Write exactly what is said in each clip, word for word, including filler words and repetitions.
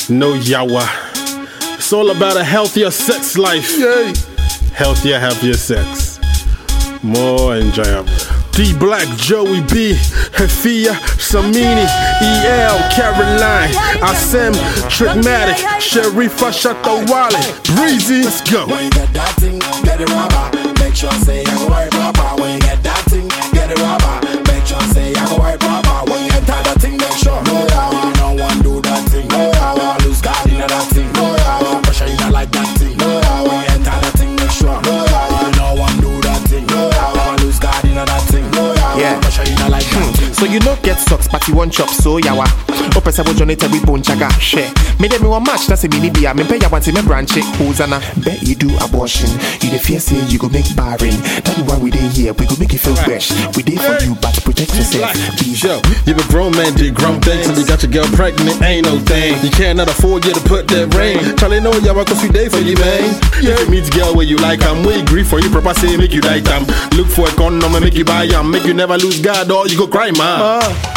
No yawa. It's all about a healthier sex life. Yay. Healthier, happier sex. More enjoyable. D Black, Joey B, Hefia, Samini, E L, Caroline, Asem, Trickmatic, Sharifa, Shatawale, Breezy. Let's go. When you get that thing, get it rubber. Make sure say I go work proper. When you get that thing, get it rubber. Make sure say I go work proper. When you enter that thing, make sure no yawa, no one do that thing. No yawa, lose God in that thing. No yawa, pressure you not like that thing. No yawa, when you enter that thing, make sure no yawa, no one do that thing. No yawa, lose God in that thing. No yawa, yeah. pressure you not like that thing. So you don't get socks, but you want chop, so yawa. Open sabo Johnny Terry bone chaga share. Me dem me one match, that's a mini beer. Me pay ya want to me branch it. Who's ana? Bet you do abortion. You the fear say you go make barren. That's why we dey here. We go make you feel fresh. We dey for you, but protect yourself. Be Yo, you a grown man, did grown things, and you got your girl pregnant, ain't no thing. You cannot afford you to put that ring. Charlie know y'all cause we day for you, man. Yeah, if you meet girl where you like, I'm we agree for you, proper say make you like them. Look for a condom and make you buy them. Make you never lose God or you go cry, man. Uh.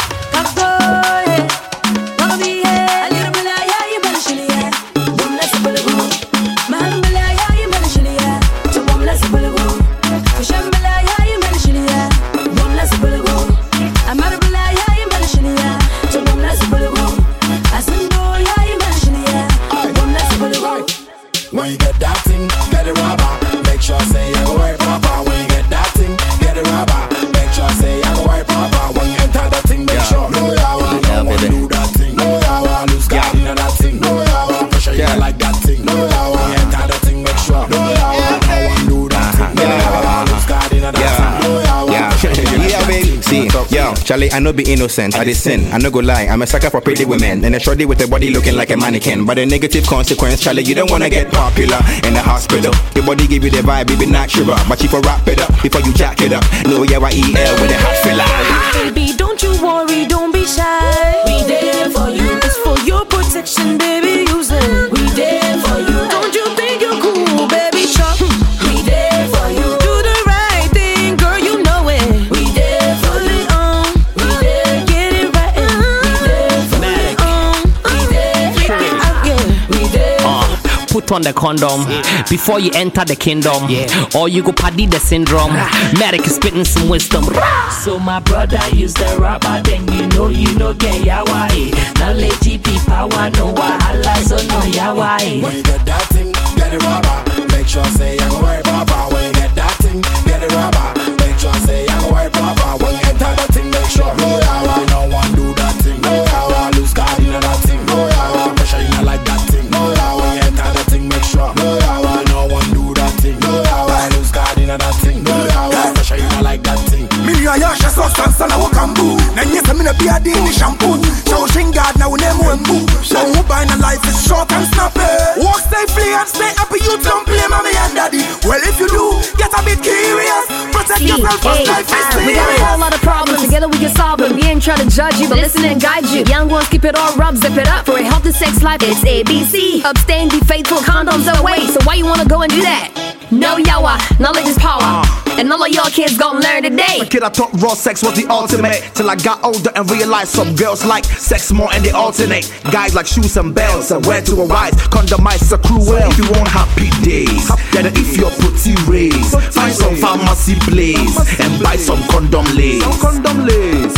When you get that thing, get it rubber. Make sure say I go work proper. When you get that thing, get it rubber. Make sure say I go work proper. When you enter that thing, make sure no yawa, no one do that thing. No yawa, lose God in that thing. No yawa, pressure you like that thing. No yawa, when you enter that thing, make sure no yawa, no one do that thing. No yawa, lose God in that thing. No yawa, yeah, baby. See, yo, Charlie, I know be innocent, I did sin. I no go lie, I'm a sucker for pretty women. And a shorty with a body looking like a mannequin. But a negative consequence, Charlie, you don't wanna get popular in the hospital. Your body give you the vibe, it be natural. But you for wrap it up before you jack it up. No, yeah, I E L with a hot filler. Baby, don't you worry, don't be shy. We there for you. It's for your protection, baby, use it. We there for you. Don't you think you're cool, baby, chop? We there for you. Do the right thing, girl, you know it. We there for you. We there, get it right. We there for you. We there, get it out, yeah. We there. Put on the condom yeah. before you enter the kingdom, yeah. or you go paddy the syndrome. Medic is spitting some wisdom. So my brother use the rubber, then you know you know get yawa. Now let G P power, no wahala, so no yawa. When you get that thing, get it rubber. Make sure say I go work proper. When you get that thing, get it rubber. Make sure say I go work proper. When you enter that thing, make sure no yawa, no one do that thing. No yawa, lose God in that thing. No yawa, pressure you not like that thing. No yawa, when you enter that thing, make sure no yawa, no one do that thing. No yawa, lose God in that thing. No yawa, pressure you not like that thing. Milia yasha substance na wakambu. Na nyesa mina biadi ni shampoo. Show shingad na unemu embu. So who buy na life is short and snappy. Walk safely and stay happy. You don't play mommy and daddy. Well if you do, get a bit curious. Protect yourself from life is serious. We got a whole lot of problems. Together we can solve them. We ain't trying to judge you, but listen and guide you. Young ones keep it all rub, zip it up. For a healthy sex life, it's A B C. Abstain, be faithful, condoms away. So why you wanna go and do that? No yawa, knowledge is power. And all of y'all kids gon' learn today. A kid, I thought raw sex was the ultimate. Till I got older and realized some girls like sex more and they alternate. Guys like shoes and bells and wear to a rise. Condomize are cruel if you want happy days. Yeah, if you're pretty raised, find some pharmacy place and buy some condom lace. Some condom lace.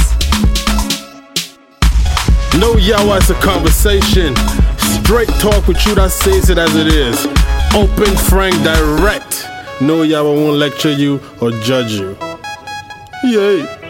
No yawa, it's a conversation. Straight talk with you that says it as it is. Open, frank, direct. No yawa won't lecture you or judge you. Yay.